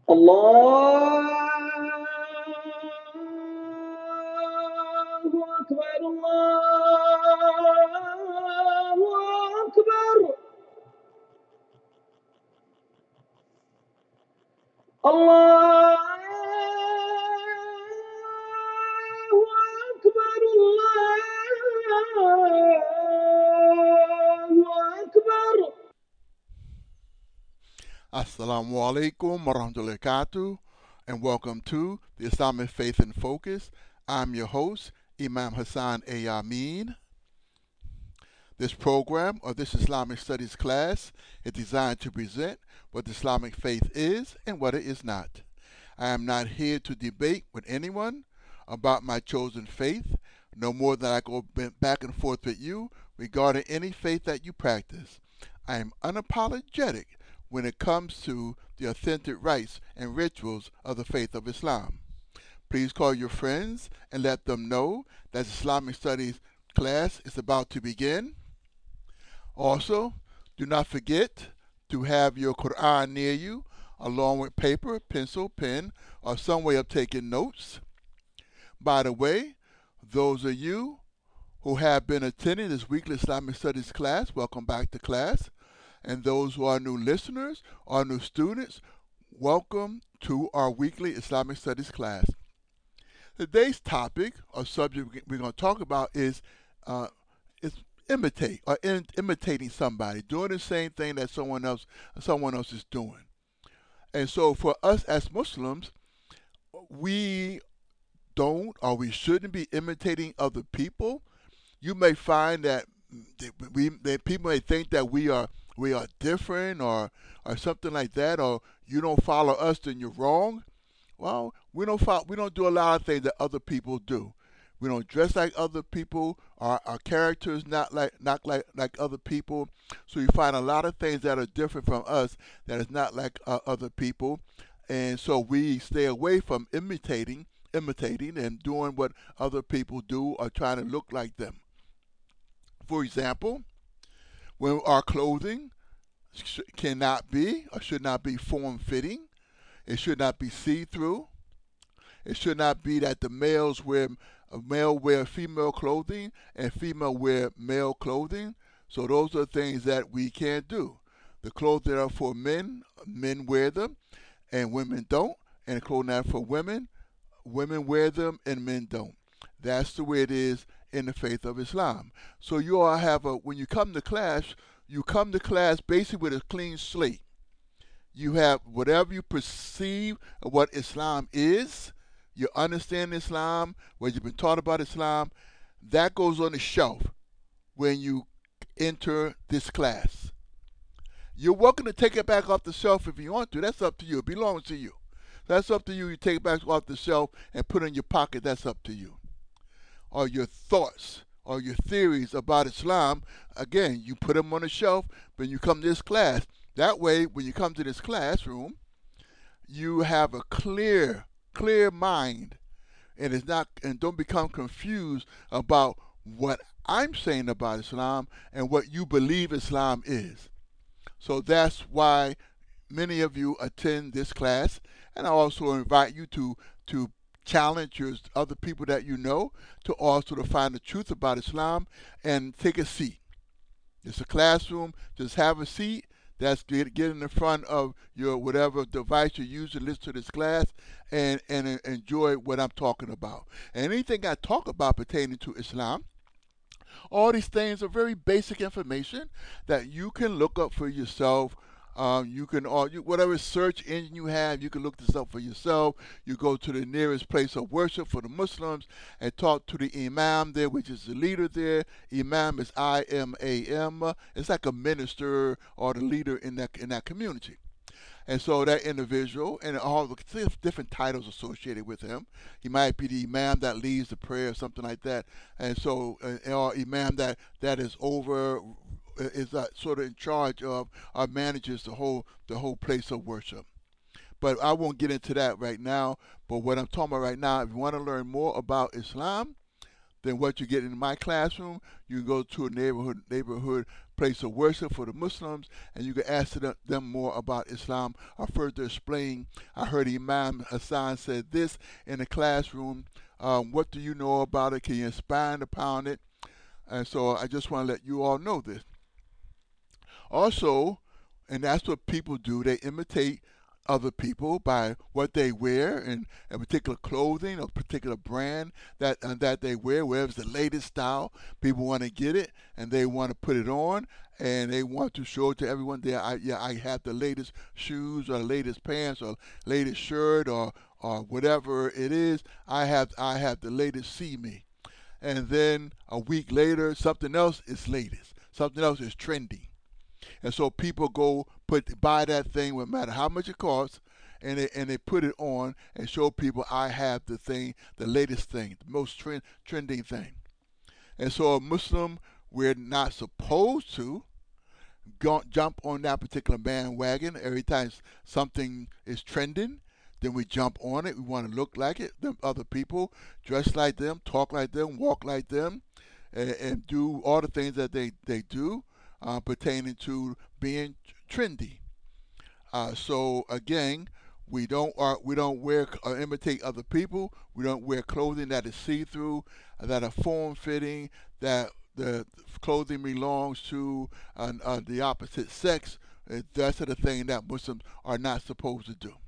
الله أكبر الله أكبر الله أكبر الله أكبر. Assalamu alaikum warahmatullahi wabarakatuh, and welcome to the Islamic Faith in Focus. I'm your host, Imam Hassan A. Amin. This program, or this Islamic Studies class, is designed to present what the Islamic faith is and what it is not. I am not here to debate with anyone about my chosen faith, no more than I go back and forth with you regarding any faith that you practice. I am unapologetic when it comes to the authentic rites and rituals of the faith of Islam. Please call your friends and let them know that Islamic Studies class is about to begin. Also, do not forget to have your Quran near you, along with paper, pencil, pen, or some way of taking notes. By the way, those of you who have been attending this weekly Islamic Studies class, welcome back to class. And those who are new listeners or new students, welcome to our weekly Islamic Studies class. Today's topic or subject we're going to talk about is imitate or imitating somebody, doing the same thing that someone else is doing. And so for us as Muslims, we don't or we shouldn't be imitating other people. You may find that that people may think that we are different or something like that, or you don't follow us, then you're wrong. Well, we don't do a lot of things that other people do. We don't dress like other people. Our character is not like other people. So you find a lot of things that are different from us that is not like other people, and so we stay away from imitating and doing what other people do or trying to look like them. For example, when our clothing cannot be or should not be form fitting, it should not be see through. It should not be that the male wear female clothing and female wear male clothing. So those are things that we can't do. The clothes that are for men wear them, and women don't. And the clothing that are for women wear them and men don't. That's the way it is in the faith of Islam. So you all have when you come to class basically with a clean slate. You have whatever you perceive of what Islam is, you understand Islam, what you've been taught about Islam, that goes on the shelf when you enter this class. You're welcome to take it back off the shelf if you want to. That's up to you. It belongs to you. That's up to you. You take it back off the shelf and put it in your pocket. That's up to you. Or your thoughts or your theories about Islam, again, you put them on the shelf when you come to this class. That way, when you come to this classroom, you have a clear mind, and don't become confused about what I'm saying about Islam and what you believe Islam is. So that's why many of you attend this class, and I also invite you to challenge your other people that you know to also to find the truth about Islam and take a seat. It's a classroom. Just have a seat. Get in the front of your whatever device you use to listen to this class and enjoy what I'm talking about. And anything I talk about pertaining to Islam, all these things are very basic information that you can look up for yourself. You can whatever search engine you have, you can look this up for yourself. You go to the nearest place of worship for the Muslims and talk to the Imam there, which is the leader there. Imam is IMAM. It's like a minister or the leader in that community. And so that individual, and all the different titles associated with him, he might be the imam that leads the prayer or something like that. And so, or imam that is over, is sort of in charge of, or manages the whole place of worship. But I won't get into that right now. But what I'm talking about right now, if you want to learn more about Islam, than what you get in my classroom. You can go to a neighborhood place of worship for the Muslims, and you can ask them more about Islam or further explain. I heard Imam Hassan said this in the classroom. What do you know about it? Can you expand upon it? And so I just want to let you all know this. Also, and that's what people do, they imitate other people by what they wear and a particular clothing or particular brand that they wear, wherever's the latest style. People want to get it and they want to put it on and they want to show it to everyone there. I have the latest shoes or the latest pants or latest shirt or whatever it is. I have the latest. See me. And then a week later, something else is latest. Something else is trending. And so people go buy that thing, no matter how much it costs, and they put it on and show people I have the thing, the latest thing, the most trending thing. And so a Muslim, we're not supposed to jump on that particular bandwagon every time something is trending. Then we jump on it. We want to look like it. Them other people, dress like them, talk like them, walk like them, and do all the things that they do. Pertaining to being trendy. So again, we don't wear or imitate other people. We don't wear clothing that is see-through, that are form-fitting, that the clothing belongs to the opposite sex. That's the thing that Muslims are not supposed to do.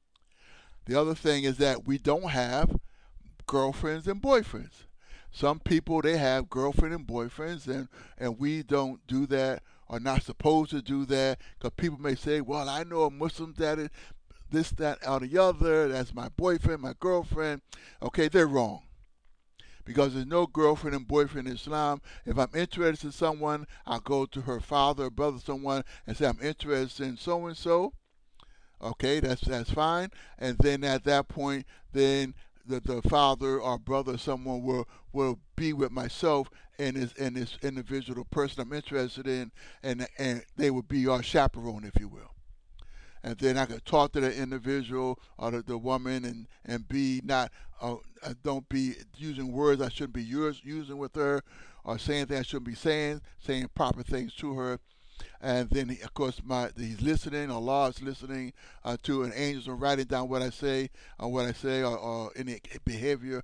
The other thing is that we don't have girlfriends and boyfriends. Some people, they have girlfriend and boyfriends, and we don't do that, or not supposed to do that, because people may say, well, I know a Muslim that is this, that, or the other, that's my boyfriend, my girlfriend. Okay, they're wrong. Because there's no girlfriend and boyfriend in Islam. If I'm interested in someone, I'll go to her father or brother, someone, and say, I'm interested in so-and-so. Okay, that's fine. And then at that point, then the father or brother, someone will be with myself and this individual person I'm interested in, and they will be our chaperone, if you will. And then I could talk to the individual or the woman and be not don't be using words I shouldn't be using with her, or saying things I shouldn't be saying proper things to her. And then, of course, he's listening. Allah is listening to, and angels are writing down what I say, or any behavior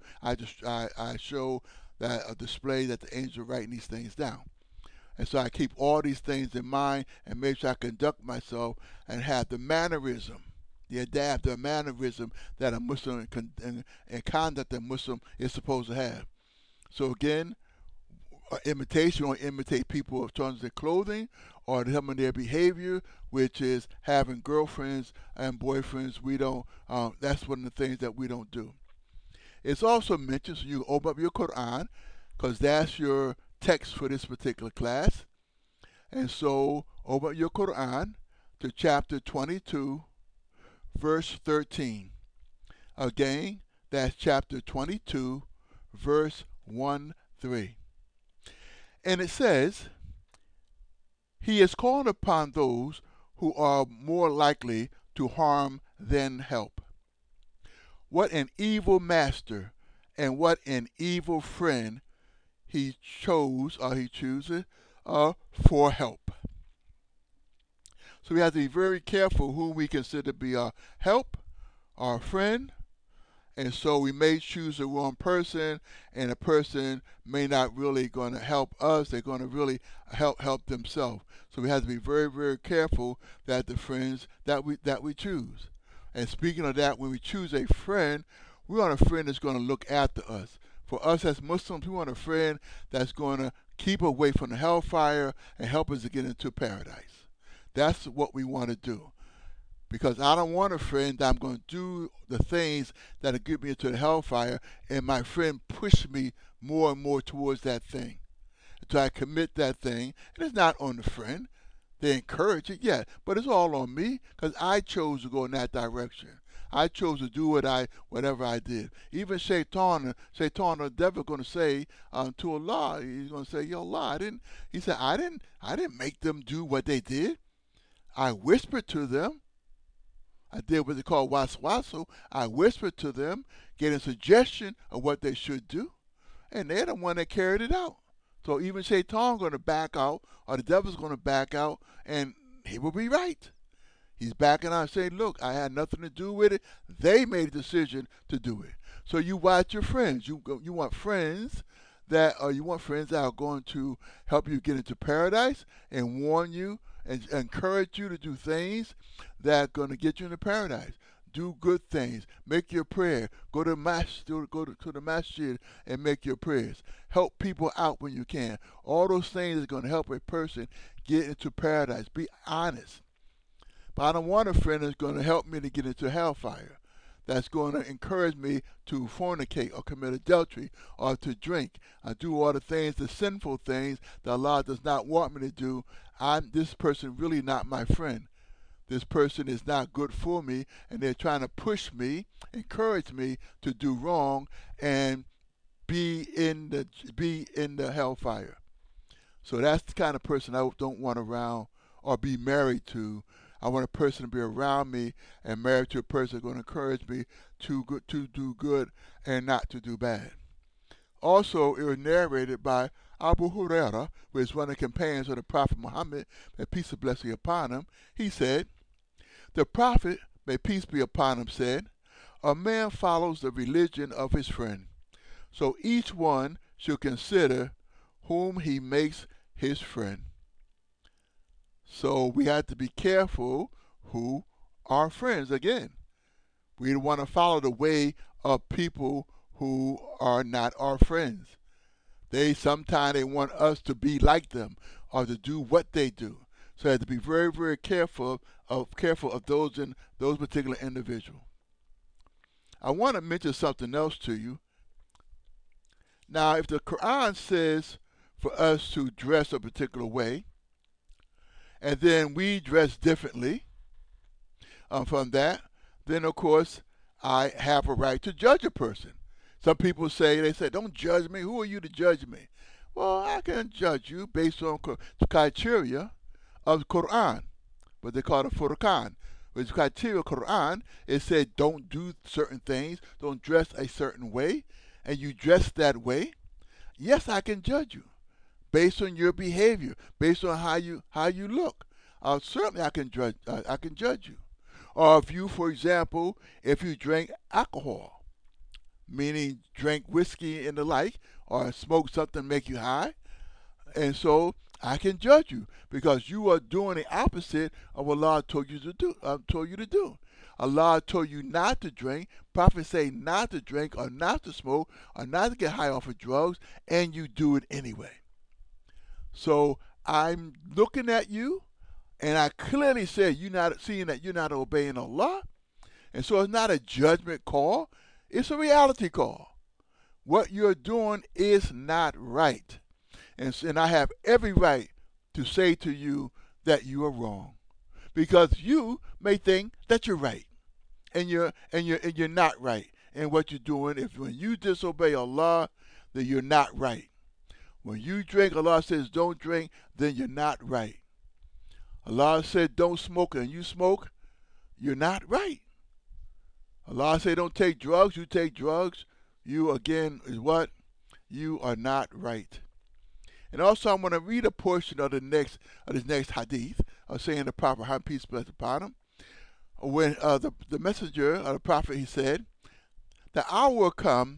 I show, that a display that the angels are writing these things down. And so I keep all these things in mind and make sure I conduct myself and have the mannerism, the mannerism that a Muslim and conduct a Muslim is supposed to have. So again, imitation, or imitate people in terms of their clothing or some of their behavior, which is having girlfriends and boyfriends. We don't. That's one of the things that we don't do. It's also mentioned, so you open up your Quran, because that's your text for this particular class. And so open up your Quran to chapter 22, verse 13. Again, that's chapter 22, verse 1-3. And it says, he is called upon those who are more likely to harm than help. What an evil master and what an evil friend he chooses for help. So we have to be very careful who we consider to be our help, our friend. And so we may choose the wrong person, and a person may not really going to help us. They're going to really help themselves. So we have to be very, very careful that the friends that we choose. And speaking of that, when we choose a friend, we want a friend that's going to look after us. For us as Muslims, we want a friend that's going to keep away from the hellfire and help us to get into paradise. That's what we want to do. Because I don't want a friend that I'm going to do the things that will get me into the hellfire, and my friend push me more and more towards that thing. Until I commit that thing, and it's not on the friend. They encourage it, yeah, but it's all on me, because I chose to go in that direction. I chose to do whatever I did. Even Shaitan, the devil, going to say to Allah, he's going to say, "Yo, Allah, I didn't make them do what they did. I whispered to them. I did what they call waswasu. I whispered to them, getting a suggestion of what they should do. and they're the one that carried it out. So even Shaitan going to back out, or the devil's going to back out, and he will be right. He's backing out and saying, look, I had nothing to do with it. They made a decision to do it. So you watch your friends. You want friends that are going to help you get into paradise and warn you and encourage you to do things that are going to get you into paradise. Do good things. Make your prayer. Go to the masjid and make your prayers. Help people out when you can. All those things are going to help a person get into paradise. Be honest. But I don't want a friend that's going to help me to get into hellfire, that's going to encourage me to fornicate or commit adultery or to drink. I do all the things, the sinful things that Allah does not want me to do. This person really not my friend. This person is not good for me, and they're trying to push me, encourage me to do wrong and be in the hellfire. So that's the kind of person I don't want around or be married to. I want a person to be around me and married to a person who's going to encourage me to do good and not to do bad. Also, it was narrated by Abu Huraira, who is one of the companions of the Prophet Muhammad, may peace and blessing upon him. He said, the Prophet, may peace be upon him, said, a man follows the religion of his friend, so each one should consider whom he makes his friend. So we have to be careful who are friends. Again, we don't want to follow the way of people who are not our friends. Sometimes they want us to be like them or to do what they do. So I have to be very, very careful of those particular individuals. I want to mention something else to you. Now, if the Quran says for us to dress a particular way, and then we dress differently from that, then of course I have a right to judge a person. Some people say, don't judge me. Who are you to judge me? Well, I can judge you based on the criteria of the Quran, what they call the Furqan. With the criteria of the Quran, it said don't do certain things, don't dress a certain way, and you dress that way. Yes, I can judge you based on your behavior, based on how you look. Certainly, I can judge you. Or if you, for example, if you drink alcohol, meaning drink whiskey and the like, or smoke something to make you high, and so I can judge you because you are doing the opposite of what Allah told you to do. Allah told you not to drink. Prophets say not to drink or not to smoke or not to get high off of drugs, and you do it anyway. So I'm looking at you, and I clearly said you're not seeing that you're not obeying Allah, and so it's not a judgment call; it's a reality call. What you're doing is not right, and I have every right to say to you that you are wrong, because you may think that you're right, and you're not right. And what you're doing, when you disobey Allah, then you're not right. When you drink, Allah says don't drink, then you're not right. Allah said don't smoke and you smoke, you're not right. Allah said don't take drugs, you take drugs, you again is what? You are not right. And also I'm going to read a portion of this next hadith, saying the Prophet, how peace be upon him. When the messenger of the Prophet, he said, the hour will come,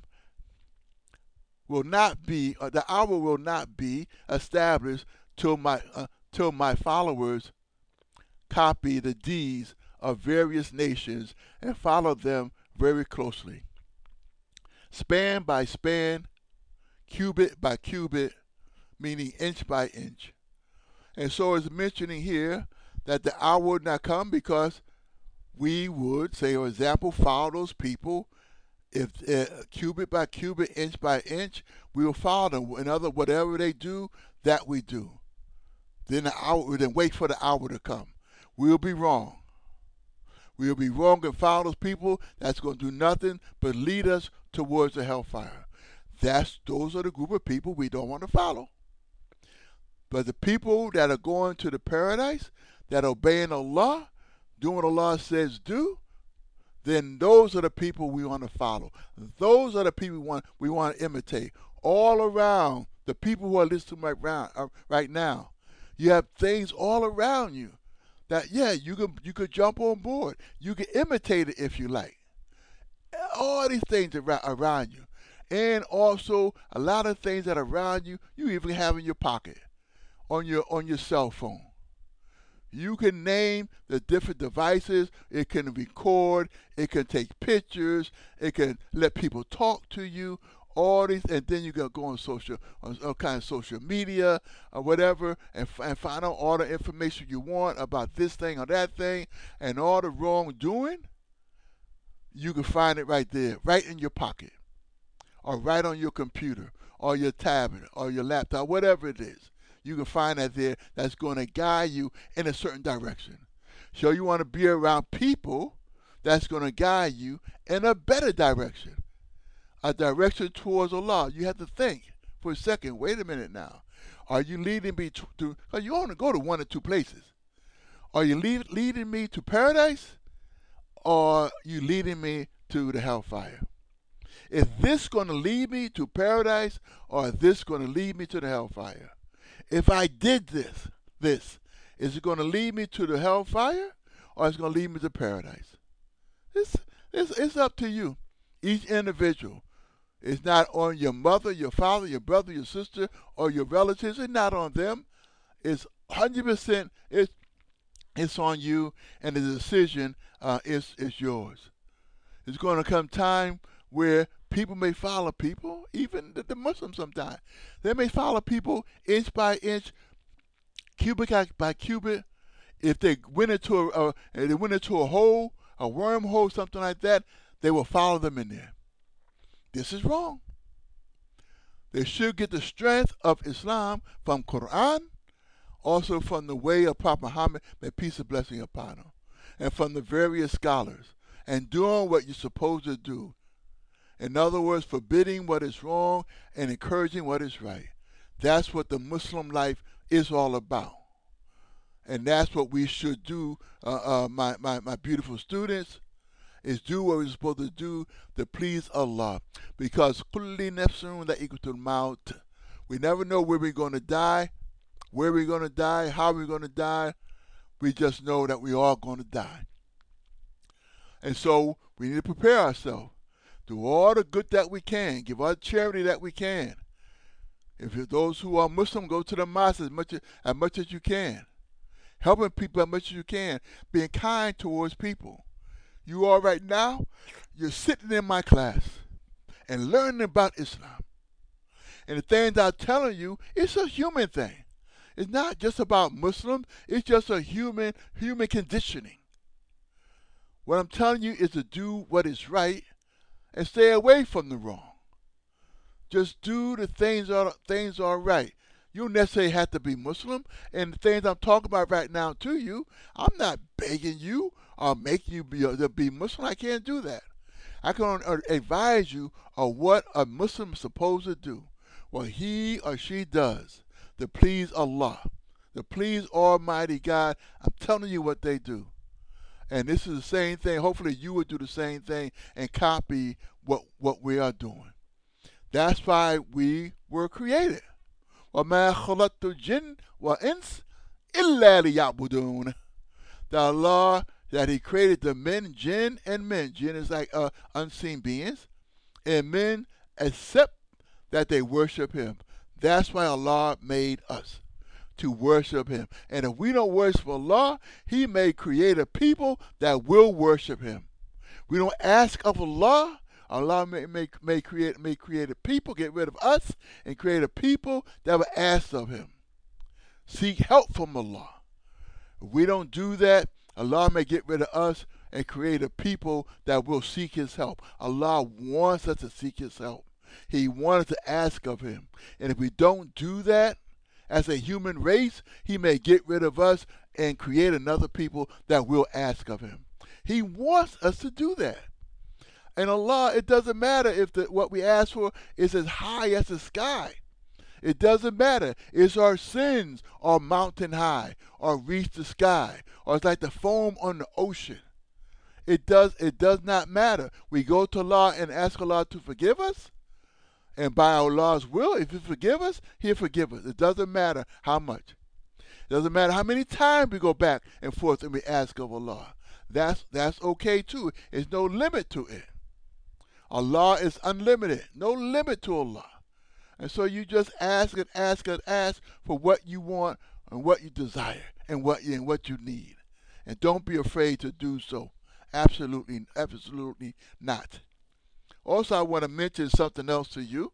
the hour will not be established till my followers copy the deeds of various nations and follow them very closely, span by span, cubit by cubit, meaning inch by inch. And so it's mentioning here that the hour would not come because we would, say, for example, follow those people. If cubit by cubit, inch by inch, we will follow them. In other, whatever they do, that we do. Then wait for the hour to come. We'll be wrong. We'll be wrong and follow those people that's going to do nothing but lead us towards the hellfire. Those are the group of people we don't want to follow. But the people that are going to the paradise, that are obeying Allah, doing what Allah says do, then those are the people we want to follow. Those are the people we want to imitate. all around the people who are listening right now. You have things all around you that, yeah, you could jump on board. You can imitate it if you like. All these things around you. And also a lot of things that are around you, you even have in your pocket, on your cell phone. You can name the different devices. It can record. It can take pictures. It can let people talk to you. All these, and then you can go on all kind of social media or whatever, and find out all the information you want about this thing or that thing, and all the wrongdoing. You can find it right there, right in your pocket, or right on your computer, or your tablet, or your laptop, whatever it is. You can find that there that's going to guide you in a certain direction. So you want to be around people that's going to guide you in a better direction, a direction towards Allah. You have to think for a second, wait a minute now. Are you leading me to, because you only go to one or two places. Are you leading me to paradise, or are you leading me to the hellfire? Is this going to lead me to paradise, or is this going to lead me to the hellfire? If I did this, is it going to lead me to the hellfire, or is it going to lead me to paradise? It's up to you, each individual. It's not on your mother, your father, your brother, your sister, or your relatives. It's not on them. It's 100%. It's on you, and the decision is yours. It's going to come time where people may follow people, even the Muslims sometimes. They may follow people inch by inch, cubic by cubic. If they went into a hole, a wormhole, something like that, they will follow them in there. This is wrong. They should get the strength of Islam from Quran, also from the way of Prophet Muhammad, may peace and blessing upon him, and from the various scholars, and doing what you're supposed to do. In other words, forbidding what is wrong and encouraging what is right. That's what the Muslim life is all about. And that's what we should do, my beautiful students, is do what we're supposed to do to please Allah. Because kulli nafsun dha'iqatul maut. We never know where we're going to die, how we're going to die. We just know that we're all going to die. And so we need to prepare ourselves. Do all the good that we can. Give all the charity that we can. If you're those who are Muslim, go to the mosque as much as you can. Helping people as much as you can. Being kind towards people. You are right now, you're sitting in my class and learning about Islam. And the things I'm telling you, it's a human thing. It's not just about Muslims. It's just a human conditioning. What I'm telling you is to do what is right and stay away from the wrong. Just do the things are right. You don't necessarily have to be Muslim. And the things I'm talking about right now to you, I'm not begging you or making you be Muslim. I can't do that. I can advise you of what a Muslim is supposed to do, what he or she does to please Allah, to please Almighty God. I'm telling you what they do. And this is the same thing. Hopefully you would do the same thing and copy what we are doing. That's why we were created. وَمَا خَلَقْتُ الْجِنَّ وَالْإِنسَ إِلَّا لِيَعْبُدُونَ. The Allah that He created the men, jinn, and men. Jinn is like unseen beings. And men, except that they worship Him. That's why Allah made us, to worship Him. And if we don't worship Allah, He may create a people that will worship Him. We don't ask of Allah. Allah may create a people, get rid of us, and create a people that will ask of Him. Seek help from Allah. If we don't do that, Allah may get rid of us and create a people that will seek His help. Allah wants us to seek His help. He wants us to ask of Him. And if we don't do that, as a human race, He may get rid of us and create another people that will ask of Him. He wants us to do that. And Allah, it doesn't matter if what we ask for is as high as the sky. It doesn't matter. It's our sins are mountain high or reach the sky, or it's like the foam on the ocean. It does not matter. We go to Allah and ask Allah to forgive us, And by Allah's will, if He forgive us, He'll forgive us. It doesn't matter how much. It doesn't matter how many times we go back and forth and we ask of Allah. That's okay too. There's no limit to it. Allah is unlimited. No limit to Allah. And so you just ask and ask and ask for what you want and what you desire and what you need. And don't be afraid to do so. Absolutely not. Also, I want to mention something else to you.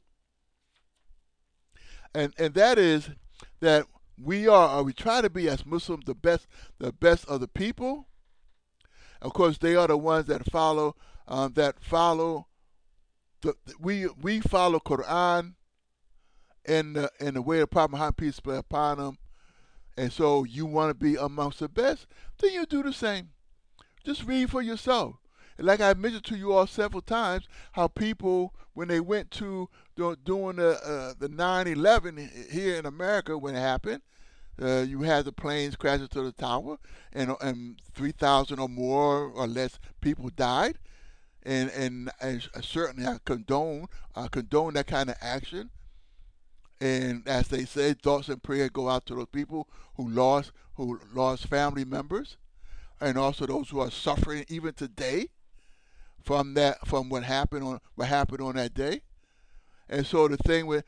And that is that we try to be as Muslims the best of the people. Of course, they are the ones that follow we follow Quran in the way of Prophet Muhammad, peace be upon him. And so you want to be amongst the best, then you do the same. Just read for yourself. And like I mentioned to you all several times, how people, when they went to doing the 9/11 here in America when it happened, you had the planes crashing to the tower, and 3,000 or more or less people died. And certainly I condone that kind of action. And as they say, thoughts and prayers go out to those people who lost family members, and also those who are suffering even today from what happened on that day. And so the thing with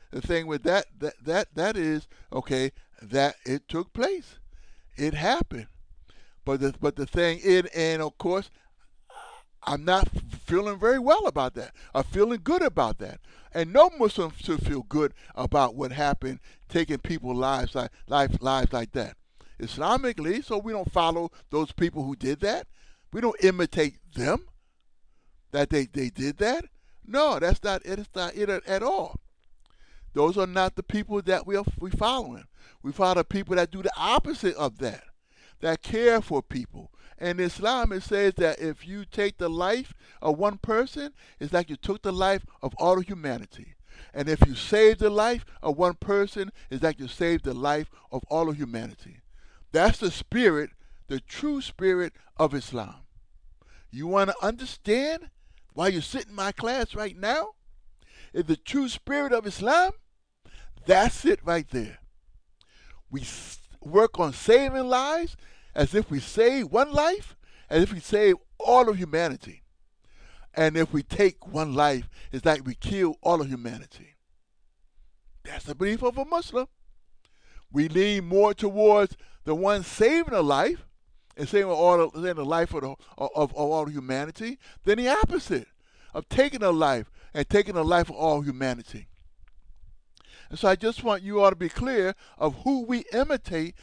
that is, okay, that it took place, it happened. But the thing is, and of course, I'm not feeling very well about that. I'm feeling good about that. And no Muslim should feel good about what happened, taking people's lives like that. Islamically, so we don't follow those people who did that. We don't imitate them, that they did that. No, that's not it. It's not it at all. Those are not the people that we following. We follow people that do the opposite of that care for people. And in Islam, it says that if you take the life of one person, it's like you took the life of all of humanity. And if you save the life of one person, it's like you saved the life of all of humanity. That's the spirit, the true spirit of Islam. You want to understand why you sit in my class right now? Is the true spirit of Islam? That's it right there. We work on saving lives as if we save one life, as if we save all of humanity. And if we take one life, it's like we kill all of humanity. That's the belief of a Muslim. We lean more towards the one saving a life and saving the life of all humanity than the opposite of taking a life and taking the life of all humanity. And so I just want you all to be clear of who we imitate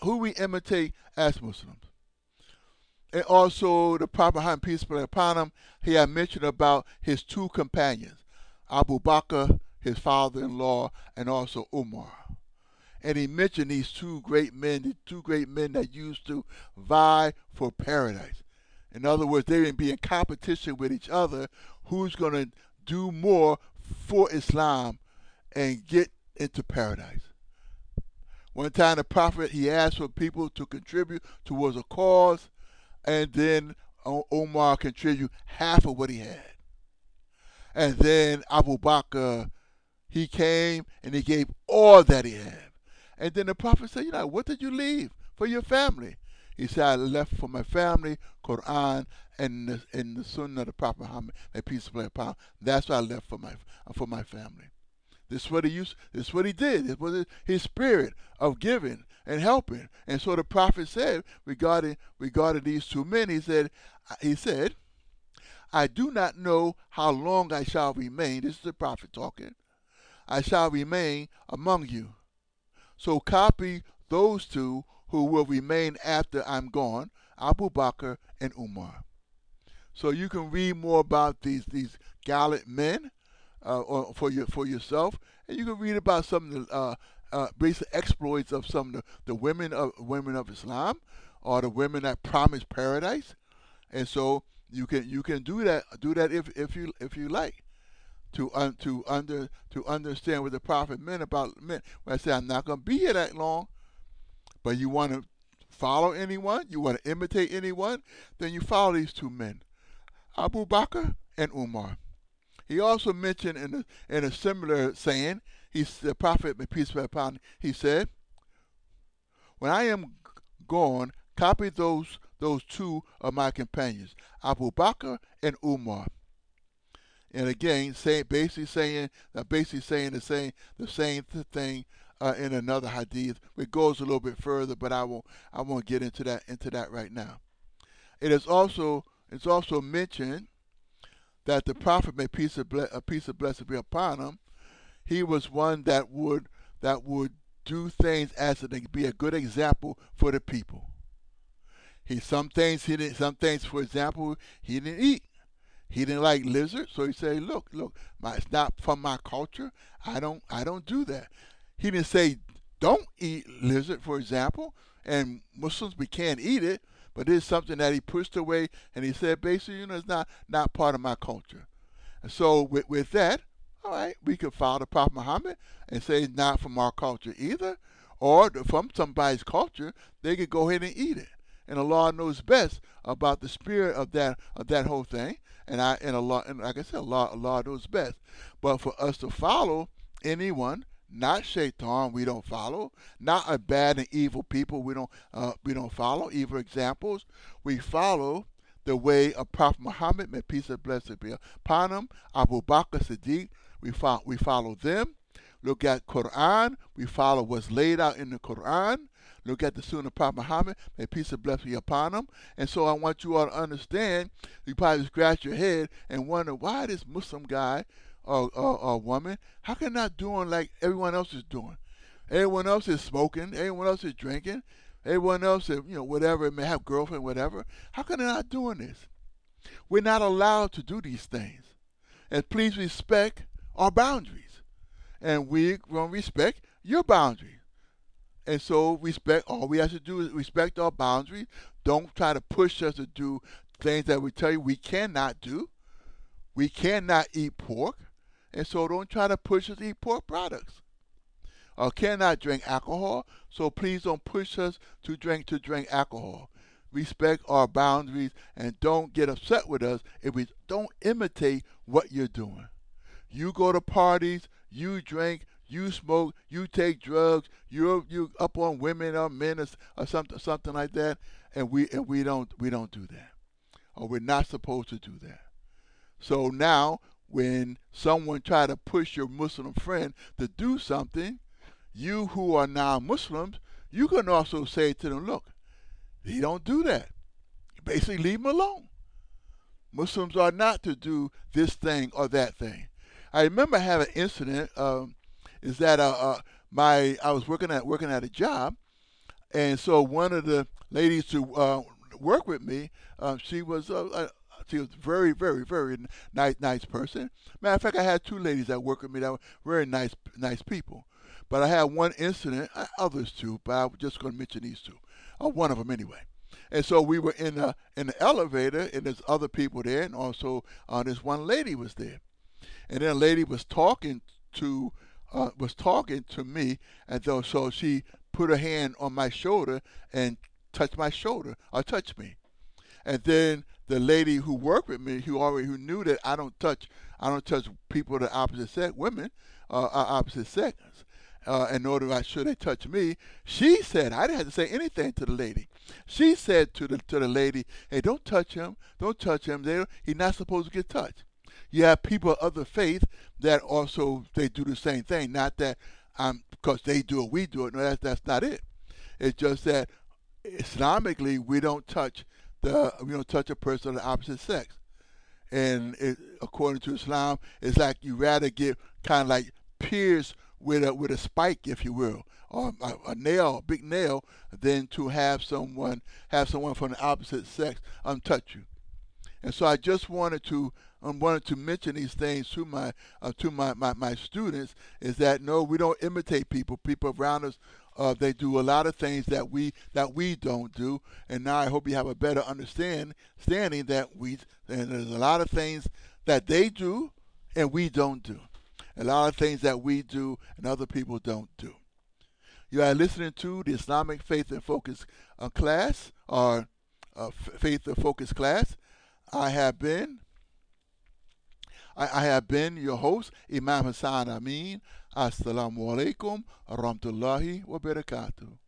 as Muslims. And also the Prophet Muhammad, peace be upon him, he had mentioned about his two companions, Abu Bakr, his father-in-law, and also Umar. And he mentioned these two great men that used to vie for paradise. In other words, they would be in competition with each other, who's going to do more for Islam and get into paradise. One time the Prophet, he asked for people to contribute towards a cause, and then Omar contributed half of what he had. And then Abu Bakr, he came and he gave all that he had. And then the Prophet said, what did you leave for your family? He said, I left for my family Quran and the Sunnah of the Prophet Muhammad, may peace be upon him. That's what I left for my family. This is what he used. This is what he did. It was his spirit of giving and helping. And so the Prophet said regarding these two men, he said, I do not know how long I shall remain. This is the Prophet talking. I shall remain among you. So copy those two who will remain after I'm gone, Abu Bakr and Umar. So you can read more about these gallant men for yourself, and you can read about some of the basic exploits of some of the women of Islam, or the women that promised paradise. And so you can do that if you like. To understand what the Prophet meant about men. When I say I'm not going to be here that long, but you want to follow anyone, you want to imitate anyone, then you follow these two men, Abu Bakr and Umar. He also mentioned in a similar saying, the prophet, may peace be upon him, he said, "When I am gone, copy those two of my companions, Abu Bakr and Umar." And again, basically saying the same thing in another hadith. It goes a little bit further, but I won't get into that right now. It's also mentioned that the prophet, may peace of blessing be upon him, he was one that would do things as be a good example for the people. Some things, for example, he didn't eat. He didn't like lizards, so he said, "Look, it's not from my culture. I don't do that." He didn't say, "Don't eat lizard," for example, and Muslims, we can't eat it, but it's something that he pushed away, and he said, basically, it's not part of my culture. And so with that, all right, we could follow the Prophet Muhammad and say it's not from our culture either, or from somebody's culture, they could go ahead and eat it. And Allah knows best about the spirit of that whole thing. And Allah, and like I said, Allah knows best. But for us to follow anyone, not Shaitan, we don't follow. Not a bad and evil people, we don't follow. Evil examples, we follow the way of Prophet Muhammad, may peace and blessing be upon him. Abu Bakr Siddiq, we follow them. Look at Quran, we follow what's laid out in the Quran. Look at the Sunnah of Prophet Muhammad, may peace and blessing be upon him. And so I want you all to understand, you probably scratch your head and wonder why this Muslim guy or woman, how come not doing like everyone else is doing? Everyone else is smoking, everyone else is drinking, everyone else is, whatever, may have girlfriend, whatever. How come they're not doing this? We're not allowed to do these things. And please respect our boundaries. And we're going to respect your boundaries. And so all we have to do is respect our boundaries. Don't try to push us to do things that we tell you we cannot do. We cannot eat pork. And so don't try to push us to eat pork products. Or cannot drink alcohol. So please don't push us to drink alcohol. Respect our boundaries and don't get upset with us if we don't imitate what you're doing. You go to parties, you drink, you smoke, you take drugs, you up on women or men or something like that, and we don't do that, or we're not supposed to do that. So now, when someone try to push your Muslim friend to do something, you who are non-Muslims, you can also say to them, "Look, he don't do that. Basically, leave him alone. Muslims are not to do this thing or that thing." I remember having an incident. Is that I was working at a job, and so one of the ladies who worked with me, she was very, very, very nice person. Matter of fact, I had two ladies that worked with me that were very nice people. But I had one incident, others too, but I'm just going to mention these two, one of them anyway. And so we were in the elevator, and there's other people there, and also this one lady was there, and then a lady was talking to me, and so she put her hand on my shoulder and touched my shoulder, or touched me. And then the lady who worked with me, who knew that I don't touch people of the opposite sex, women, opposite sex, in order should they touch me. She said, I didn't have to say anything to the lady. She said to the lady, "Hey, don't touch him. He's not supposed to get touched." You have people of other faith that also, they do the same thing. Not that because they do it, we do it. No, that's not it. It's just that Islamically, we don't touch a person of the opposite sex. And according to Islam, it's like you rather get kind of like pierced with a spike, if you will, or a nail, a big nail, than to have someone from the opposite sex touch you. And so I just wanted to mention these things to my students, is that no, we don't imitate people. People around us, they do a lot of things that we don't do. And now I hope you have a better understanding that there's a lot of things that they do and we don't do. A lot of things that we do and other people don't do. You are listening to the Islamic Faith and Focus class, or Faith and Focus class. I have been I have been your host, Imam Hassan Amin. Assalamu alaikum wa rahmatullahi wa barakatuh.